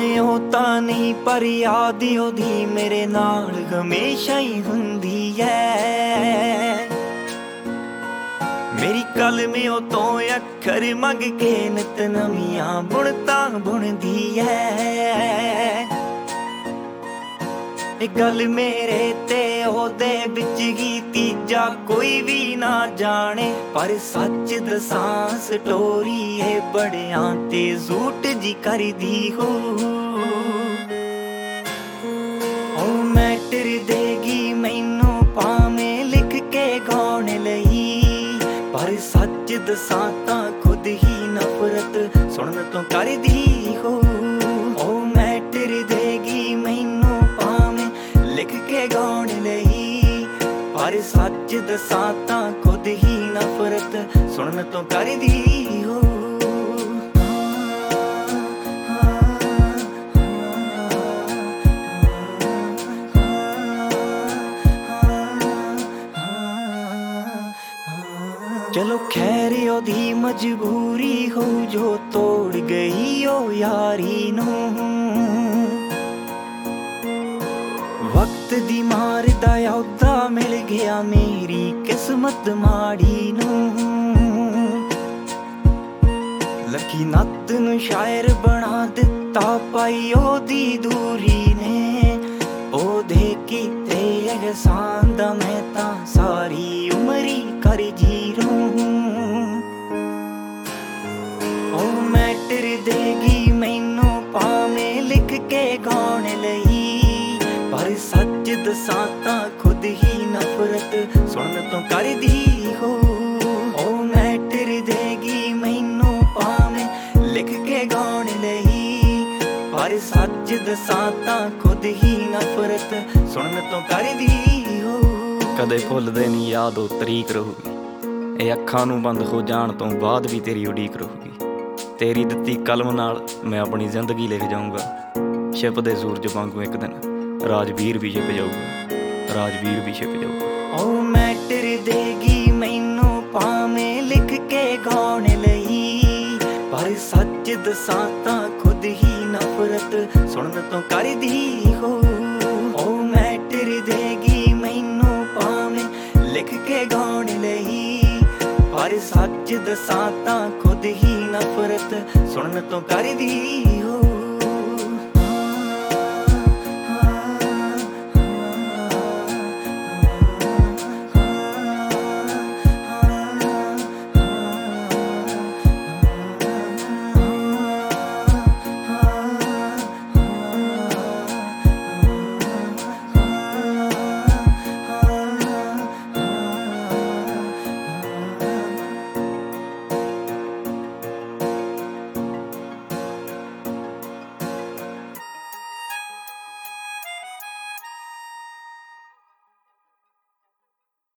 ਭਾਵੇਂ ਉਹ ਤਾਂ ਨਹੀਂ ਪਰ ਯਾਦ ਉਹਦੀ ਮੇਰੇ ਨਾਲ ਹਮੇਸ਼ਾ ਹੀ ਹੁੰਦੀ ਐ। ਮੇਰੀ ਕਲਮੇ ਉਹ ਤੋਂ ਅੱਖਰ ਮੰਗ ਕੇ ਨਿਤ ਨਵੀਆਂ ਬੁਣਤਾਂ ਬੁਣਦੀ ਐ। ਇਹ ਗੱਲ ਮੇਰੇ ਤੇ ਉਹਦੇ ਵਿੱਚ ਹੀ ਤੀਜਾ ਕੋਈ ਵੀ ਨਾ ਜਾਣੇ, ਪਰ ਸੱਚ ਦੱਸਾਂ ਸਟੋਰੀ ਇਹ ਬੜਿਆਂ ਤੇ ਜ਼ੂਟ ਜੀ ਕਰਦੀ ਹੋ। ਉਹ ਮੈਟਰ ਦੇਗੀ ਮੈਨੂੰ ਭਾਵੇਂ ਲਿਖ ਕੇ ਗਾਉਣ ਲਈ, ਪਰ ਸੱਚ ਦੱਸਾਂ ਤਾਂ ਖੁਦ ਹੀ ਨਫ਼ਰਤ ਸੁਣਨ ਤੋਂ ਕਰਦੀ ਹੋ। ਉਹ ਮੈਟਰ ਦੇਗੀ ਮੈਨੂੰ ਭਾਵੇਂ ਲਿਖ ਕੇ ਗਾਉਣ ਲਈ, ਪਰ ਸੱਚ ਦੱਸਾਂ ਤਾਂ ਖੁਦ ਹੀ ਨਫ਼ਰਤ ਸੁਣਨ ਤੋਂ ਕਰਦੀ ਹੋ। ਚਲੋ ਖੈਰ ਉਹਦੀ ਮਜਬੂਰੀ ਹੋ ਜੋ ਤੋੜ ਗਈ ਉਹ ਯਾਰੀ ਨੂੰ। ਵਕਤ ਦੀ ਮਾਰ ਦਾ ਉਹਦਾ ਮਿਲ ਗਿਆ ਮੇਰੀ ਕਿਸਮਤ ਮਾੜੀ ਨੂੰ। ਲੱਕੀ ਨੱਤ ਨੂੰ ਸ਼ਾਇਰ ਬਣਾ ਦਿੱਤਾ ਪਾਈ ਉਹਦੀ ਦੂਰੀ ਨੇ। ਉਹਦੇ ਕੀਤੇ ਅਹਿਸਾਨ ਦਾ ਮੈਂ ਤਾਂ ਸਾਰੀ ਉਮਰੀ ਕਰ ਜੀ ਰਹੂੰ। ਉਹ ਮੈਟਰ ਦੇਗੀ ਮੈਨੂੰ ਭਾਵੇਂ ਲਿਖ ਕੇ ਗਾਉਣ ਲਈ, ਪਰ ਸੱਚ ਦੱਸਾਂ ਤਾਂ ਖੁਦ ਹੀ ਨਫ਼ਰਤ ਸੁਣਨ ਤੋਂ ਕਰਦੀ ਹੋ। ਉਹ ਮੈਟਰ ਦੇਗੀ ਮੈਨੂੰ ਭਾਵੇਂ ਲਿਖ ਕੇ ਗਾਉਣ ਲਈ, ਪਰ ਸੱਚ ਦੱਸਾਂ ਤਾਂ ਖੁਦ ਹੀ ਨਫ਼ਰਤ ਸੁਣਨ ਤੋਂ ਕਰਦੀ ਹੋ। ਕਦੇ ਭੁੱਲਦੇ ਨਹੀਂ ਯਾਦ ਉਹ ਤਰੀਕ ਰਹੂਗੀ, ਇਹ ਅੱਖਾਂ ਨੂੰ ਬੰਦ ਹੋ ਜਾਣ ਤੋਂ ਬਾਅਦ ਵੀ ਤੇਰੀ ਉਡੀਕ ਰਹੂਗੀ। ਤੇਰੀ ਦਿੱਤੀ ਕਲਮ ਨਾਲ ਮੈਂ ਆਪਣੀ ਜ਼ਿੰਦਗੀ ਲਿਖ ਜਾਊਂਗਾ। ਛਿਪਦੇ ਸੂਰਜ ਵਾਂਗੂ ਇੱਕ ਦਿਨ ਰਾਜਵੀਰ ਵੀ ਛਿਪ ਜਾਊਗਾ, ਰਾਜਵੀਰ ਵੀ ਛਿਪ ਜਾਊਗਾ। ਉਹ ਮੈਟਰ ਦੇਗੀ ਮੈਨੂੰ ਭਾਵੇਂ ਲਿਖ ਕੇ ਗਾਉਣ ਲਈ, ਪਰ ਸੱਚ ਦੱਸਾਂ ਤਾਂ ਖੁਦ ਹੀ ਨਫ਼ਰਤ ਸੁਣਨ ਤੋਂ ਕਰਦੀ ਹੋ। ਉਹ ਮੈਟਰ ਦੇਗੀ ਮੈਨੂੰ ਭਾਵੇਂ ਲਿਖ ਕੇ ਗਾਉਣ ਲਈ, ਪਰ ਸੱਚ ਦੱਸਾਂ ਤਾਂ ਖੁਦ ਹੀ ਨਫ਼ਰਤ ਸੁਣਨ ਤੋਂ ਕਰਦੀ ਹੋ।